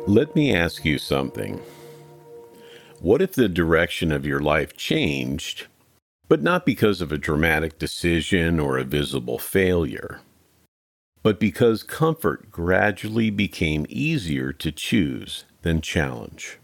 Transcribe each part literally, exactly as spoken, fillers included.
Let me ask you something. What if the direction of your life changed, but not because of a dramatic decision or a visible failure, but because comfort gradually became easier to choose than challenge?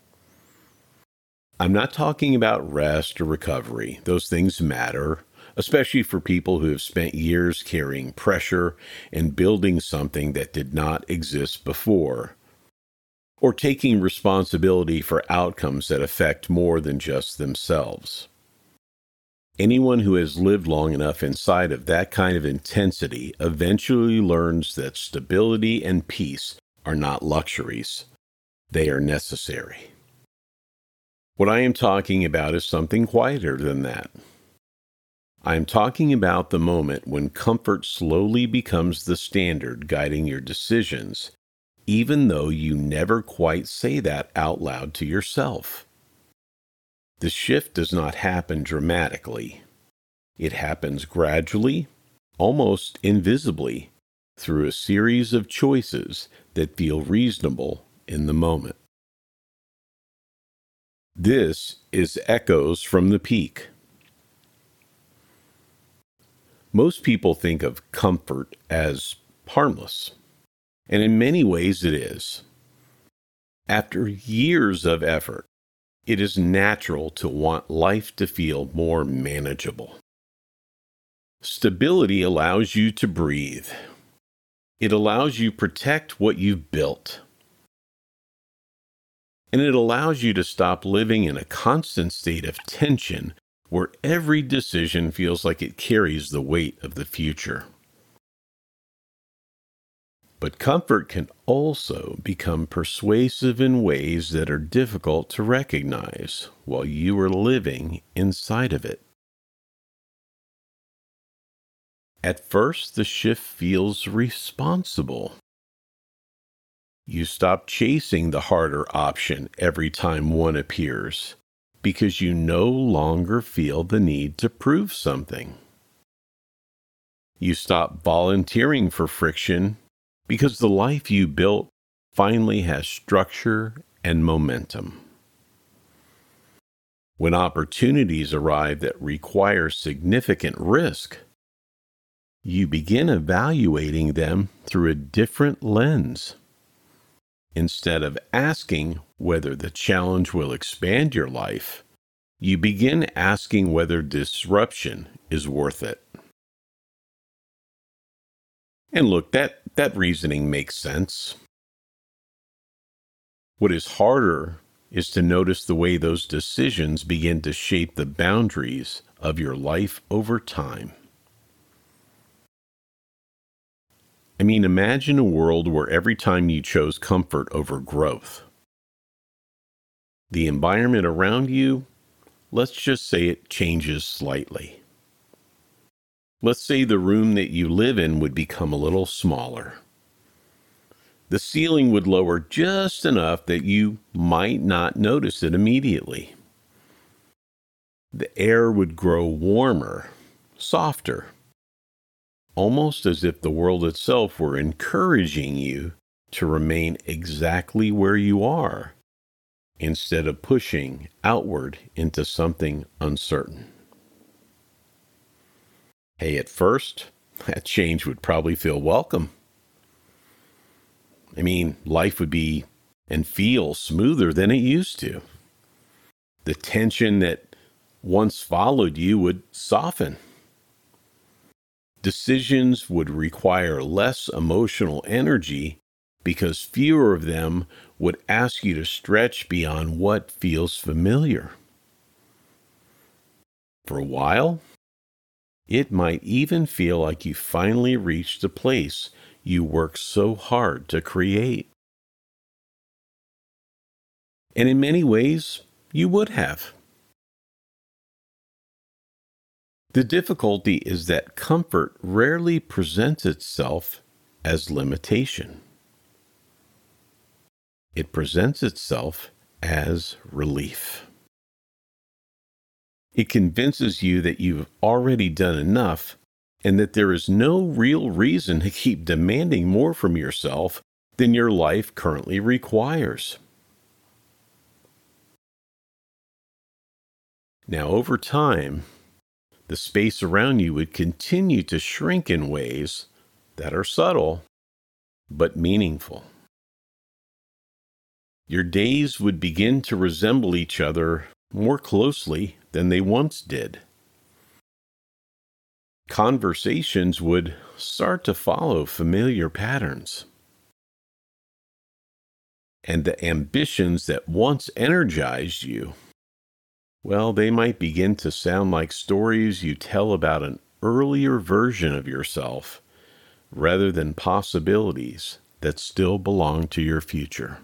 I'm not talking about rest or recovery. Those things matter, especially for people who have spent years carrying pressure and building something that did not exist before, or taking responsibility for outcomes that affect more than just themselves. Anyone who has lived long enough inside of that kind of intensity eventually learns that stability and peace are not luxuries. They are necessary. What I am talking about is something quieter than that. I am talking about the moment when comfort slowly becomes the standard guiding your decisions, even though you never quite say that out loud to yourself. The shift does not happen dramatically. It happens gradually, almost invisibly, through a series of choices that feel reasonable in the moment. This is Echoes from the Peak. Most people think of comfort as harmless, and in many ways it is. After years of effort, it is natural to want life to feel more manageable. Stability allows you to breathe. It allows you to protect what you've built. And it allows you to stop living in a constant state of tension where every decision feels like it carries the weight of the future. But comfort can also become persuasive in ways that are difficult to recognize while you are living inside of it. At first, the shift feels responsible. You stop chasing the harder option every time one appears because you no longer feel the need to prove something. You stop volunteering for friction because the life you built finally has structure and momentum. When opportunities arrive that require significant risk, you begin evaluating them through a different lens. Instead of asking whether the challenge will expand your life, you begin asking whether disruption is worth it. And look, that, that reasoning makes sense. What is harder is to notice the way those decisions begin to shape the boundaries of your life over time. I mean, imagine a world where every time you chose comfort over growth, the environment around you, let's just say it changes slightly. Let's say the room that you live in would become a little smaller. The ceiling would lower just enough that you might not notice it immediately. The air would grow warmer, softer, almost as if the world itself were encouraging you to remain exactly where you are, instead of pushing outward into something uncertain. Hey, at first, that change would probably feel welcome. I mean, life would be and feel smoother than it used to. The tension that once followed you would soften. Decisions would require less emotional energy because fewer of them would ask you to stretch beyond what feels familiar. For a while, it might even feel like you finally reached the place you worked so hard to create. And in many ways, you would have. The difficulty is that comfort rarely presents itself as limitation. It presents itself as relief. It convinces you that you've already done enough and that there is no real reason to keep demanding more from yourself than your life currently requires. Now, over time, the space around you would continue to shrink in ways that are subtle but meaningful. Your days would begin to resemble each other more closely than they once did. Conversations would start to follow familiar patterns. And the ambitions that once energized you, well, they might begin to sound like stories you tell about an earlier version of yourself rather than possibilities that still belong to your future.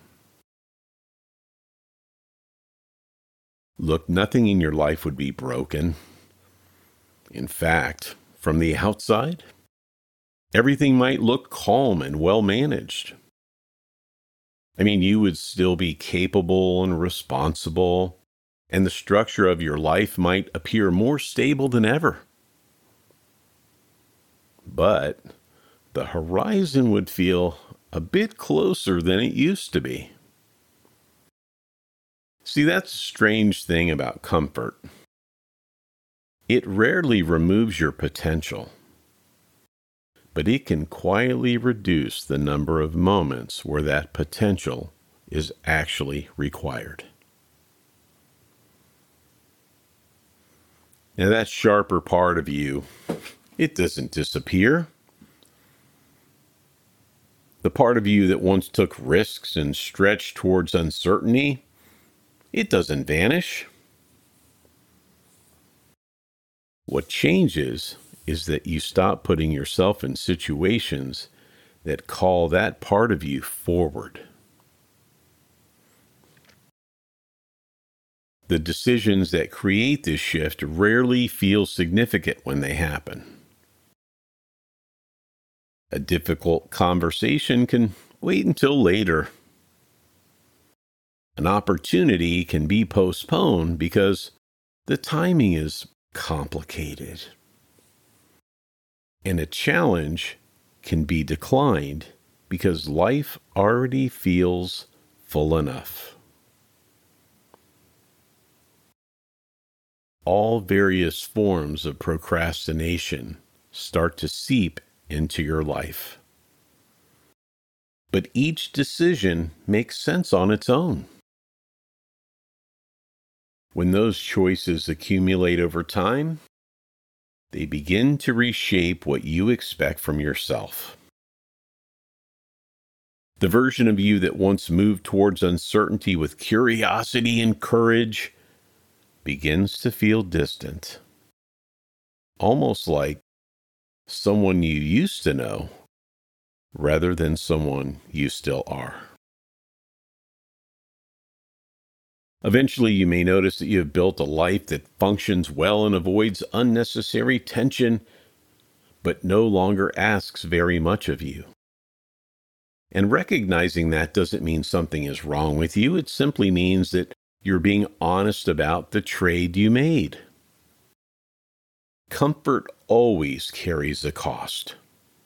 Look, nothing in your life would be broken. In fact, from the outside, everything might look calm and well managed. I mean, you would still be capable and responsible, and the structure of your life might appear more stable than ever. But the horizon would feel a bit closer than it used to be. See, that's a strange thing about comfort. It rarely removes your potential, but it can quietly reduce the number of moments where that potential is actually required. Now, that sharper part of you, it doesn't disappear. The part of you that once took risks and stretched towards uncertainty, it doesn't vanish. What changes is that you stop putting yourself in situations that call that part of you forward. The decisions that create this shift rarely feel significant when they happen. A difficult conversation can wait until later. An opportunity can be postponed because the timing is complicated. And a challenge can be declined because life already feels full enough. All various forms of procrastination start to seep into your life. But each decision makes sense on its own. When those choices accumulate over time, they begin to reshape what you expect from yourself. The version of you that once moved towards uncertainty with curiosity and courage begins to feel distant, almost like someone you used to know rather than someone you still are. Eventually, you may notice that you have built a life that functions well and avoids unnecessary tension, but no longer asks very much of you. And recognizing that doesn't mean something is wrong with you. It simply means that you're being honest about the trade you made. Comfort always carries a cost,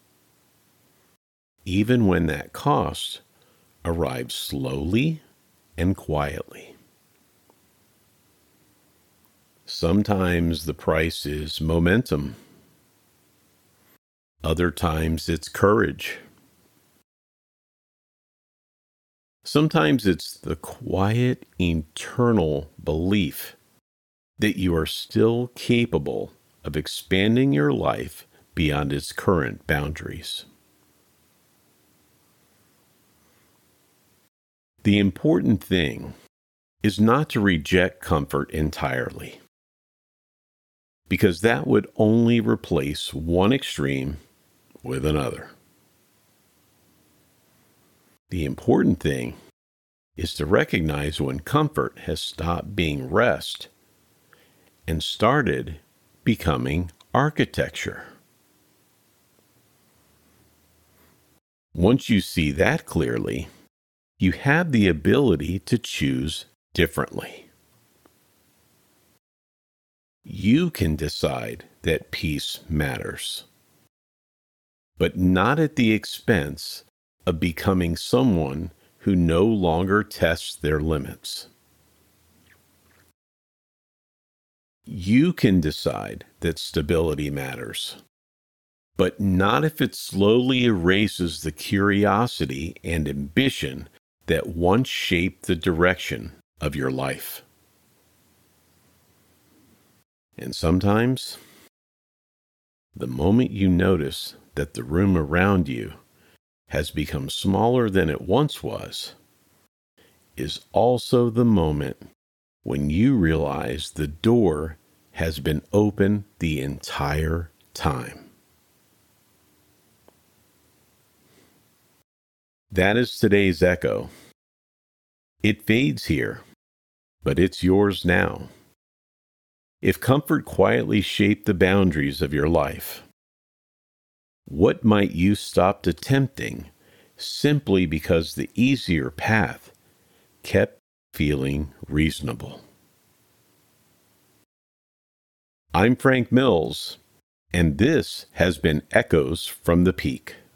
even when that cost arrives slowly and quietly. Sometimes the price is momentum. Other times it's courage. Sometimes it's the quiet, internal belief that you are still capable of expanding your life beyond its current boundaries. The important thing is not to reject comfort entirely, because that would only replace one extreme with another. The important thing is to recognize when comfort has stopped being rest and started becoming architecture. Once you see that clearly, you have the ability to choose differently. You can decide that peace matters, but not at the expense of becoming someone who no longer tests their limits. You can decide that stability matters, but not if it slowly erases the curiosity and ambition that once shaped the direction of your life. And sometimes, the moment you notice that the room around you has become smaller than it once was, is also the moment when you realize the door has been open the entire time. That is today's echo. It fades here, but it's yours now. If comfort quietly shaped the boundaries of your life, what might you stop attempting simply because the easier path kept feeling reasonable? I'm Frank Mills, and this has been Echoes from the Peak.